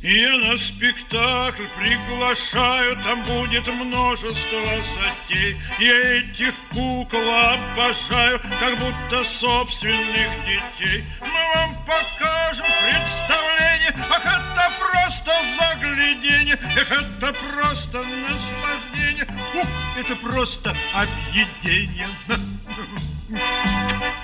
Я на спектакль приглашаю, там будет множество затей. Я этих кукол обожаю, как будто собственных детей. Мы вам покажем представление, ах, это просто загляденье, эх, это просто наслаждение, ух, это просто объедение.